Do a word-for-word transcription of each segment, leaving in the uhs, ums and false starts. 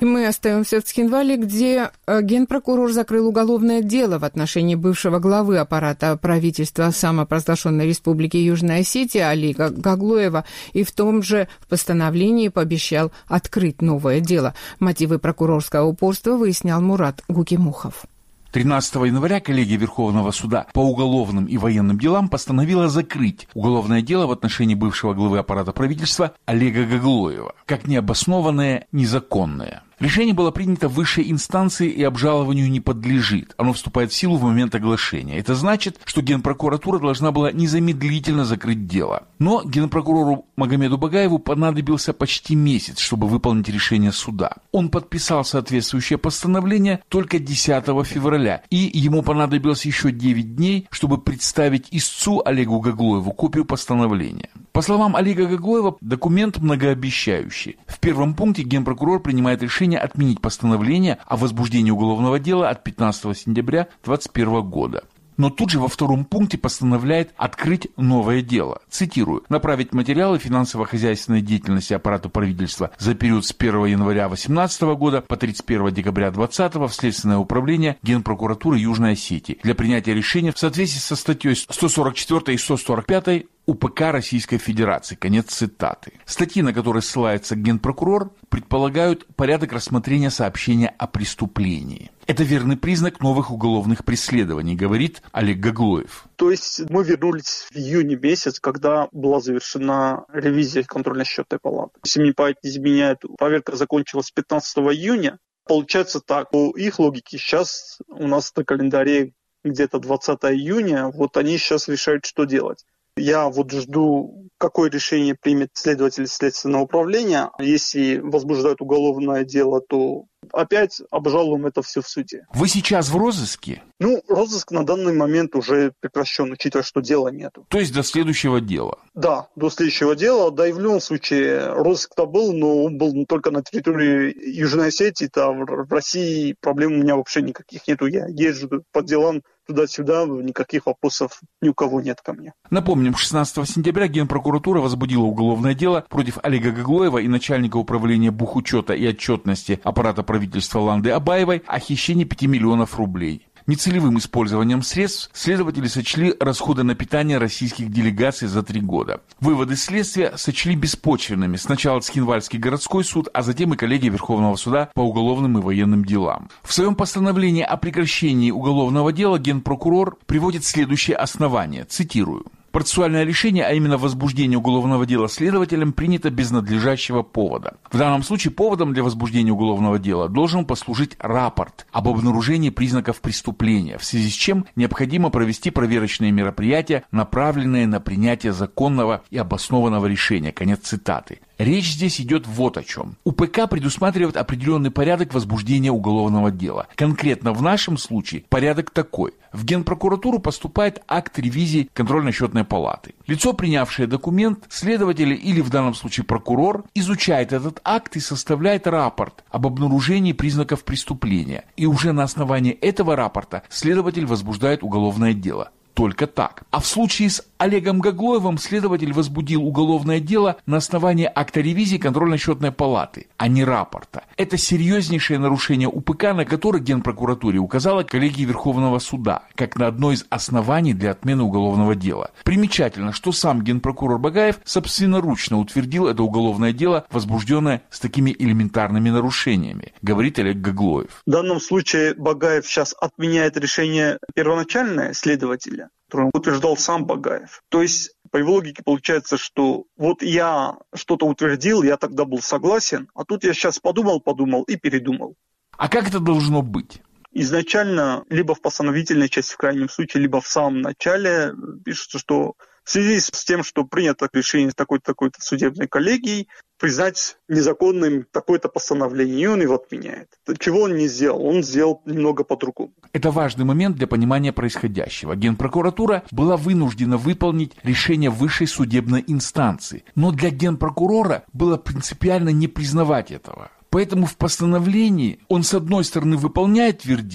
И мы остаемся в Цхинвале, где генпрокурор закрыл уголовное дело в отношении бывшего главы аппарата правительства самопровозглашенной Республики Южная Осетия Олега Гаглоева и в том же постановлении пообещал открыть новое дело. Мотивы прокурорского упорства выяснял Мурат Гукимухов. тринадцатого января коллегия Верховного суда по уголовным и военным делам постановила закрыть уголовное дело в отношении бывшего главы аппарата правительства Олега Гаглоева, как необоснованное, незаконное. Решение было принято в высшей инстанции и обжалованию не подлежит. Оно вступает в силу в момент оглашения. Это значит, что Генпрокуратура должна была незамедлительно закрыть дело. Но генпрокурору Магомеду Багаеву понадобился почти месяц, чтобы выполнить решение суда. Он подписал соответствующее постановление только десятого февраля, и ему понадобилось еще девять дней, чтобы представить истцу Олегу Гаглоеву копию постановления. По словам Олега Гаглоева, документ многообещающий. В первом пункте генпрокурор принимает решение отменить постановление о возбуждении уголовного дела от пятнадцатого сентября две тысячи двадцать первого года. Но тут же во втором пункте постановляет открыть новое дело. Цитирую. «Направить материалы финансово-хозяйственной деятельности аппарата правительства за период с первого января две тысячи восемнадцатого года по тридцать первого декабря две тысячи двадцатого в Следственное управление Генпрокуратуры Южной Осетии для принятия решения в соответствии со статьей сто сорок четвёртой и сто сорок пятой УПК Российской Федерации». Конец цитаты. Статьи, на которые ссылается генпрокурор, предполагают порядок рассмотрения сообщения о преступлении. Это верный признак новых уголовных преследований, говорит Олег Гаглоев. То есть мы вернулись в июне месяц, когда была завершена ревизия контрольно-счетной палаты. Если мне память не изменяет, проверка закончилась пятнадцатого июня. Получается так, по их логике сейчас у нас на календаре где-то двадцатого июня, вот они сейчас решают, что делать. Я вот жду, какое решение примет следователь Следственного управления. Если возбуждают уголовное дело, то опять обжалуем это все в суде. Вы сейчас в розыске? Ну, розыск на данный момент уже прекращен, учитывая, что дела нету. То есть до следующего дела? Да, до следующего дела. Да и в любом случае розыск-то был, но он был только на территории Южной Осетии. Там в России проблем у меня вообще никаких нету. Я езжу по делам туда-сюда, никаких вопросов ни у кого нет ко мне. Напомним, шестнадцатого сентября Генпрокуратура возбудила уголовное дело против Олега Гаглоева и начальника управления бухучета и отчетности аппарата правительства Ланды Абаевой о хищении пяти миллионов рублей. Нецелевым использованием средств следователи сочли расходы на питание российских делегаций за три года. Выводы следствия сочли беспочвенными сначала Цхинвальский городской суд, а затем и коллегия Верховного суда по уголовным и военным делам. В своем постановлении о прекращении уголовного дела генпрокурор приводит следующее основание, цитирую. Процессуальное решение, а именно возбуждение уголовного дела следователем, принято без надлежащего повода. В данном случае поводом для возбуждения уголовного дела должен послужить рапорт об обнаружении признаков преступления, в связи с чем необходимо провести проверочные мероприятия, направленные на принятие законного и обоснованного решения. Конец цитаты. Речь здесь идет вот о чем. УПК предусматривает определенный порядок возбуждения уголовного дела. Конкретно в нашем случае порядок такой. В Генпрокуратуру поступает акт ревизии контрольно-счетной палаты. Лицо, принявшее документ, следователь или в данном случае прокурор, изучает этот акт и составляет рапорт об обнаружении признаков преступления. И уже на основании этого рапорта следователь возбуждает уголовное дело. Только так. А в случае с Олегом Гаглоевым следователь возбудил уголовное дело на основании акта ревизии контрольно-счетной палаты, а не рапорта. Это серьезнейшее нарушение УПК, на которое Генпрокуратуре указала коллегия Верховного суда, как на одно из оснований для отмены уголовного дела. Примечательно, что сам генпрокурор Багаев собственноручно утвердил это уголовное дело, возбужденное с такими элементарными нарушениями, говорит Олег Гаглоев. В данном случае Багаев сейчас отменяет решение первоначальное следователя, который утверждал сам Багаев. То есть, по его логике получается, что вот я что-то утвердил, я тогда был согласен, а тут я сейчас подумал-подумал и передумал. А как это должно быть? Изначально, либо в постановительной части, в крайнем случае, либо в самом начале пишется, что в связи с тем, что принято решение такой-то, такой-то судебной коллегией, признать незаконным такое-то постановление, и он его отменяет. Чего он не сделал? Он сделал немного по-другому. Это важный момент для понимания происходящего. Генпрокуратура была вынуждена выполнить решение высшей судебной инстанции, но для генпрокурора было принципиально не признавать этого. Поэтому в постановлении он, с одной стороны, выполняет вердикт,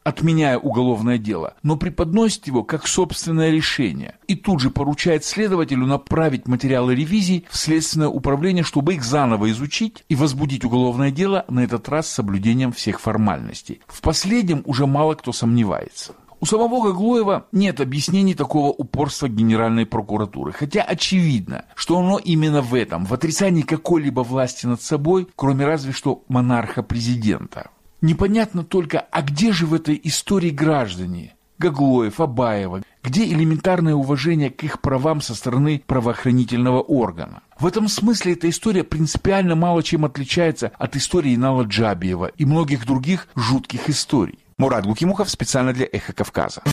отменяя уголовное дело, но преподносит его как собственное решение и тут же поручает следователю направить материалы ревизии в Следственное управление, чтобы их заново изучить и возбудить уголовное дело, на этот раз с соблюдением всех формальностей. В последнем уже мало кто сомневается. У самого Гаглоева нет объяснений такого упорства Генеральной прокуратуры, хотя очевидно, что оно именно в этом, в отрицании какой-либо власти над собой, кроме разве что монарха-президента. Непонятно только, а где же в этой истории граждане? Гаглоев, Абаева, где элементарное уважение к их правам со стороны правоохранительного органа? В этом смысле эта история принципиально мало чем отличается от истории Инала Джабиева и многих других жутких историй. Мурат Гукимухов специально для «Эхо Кавказа».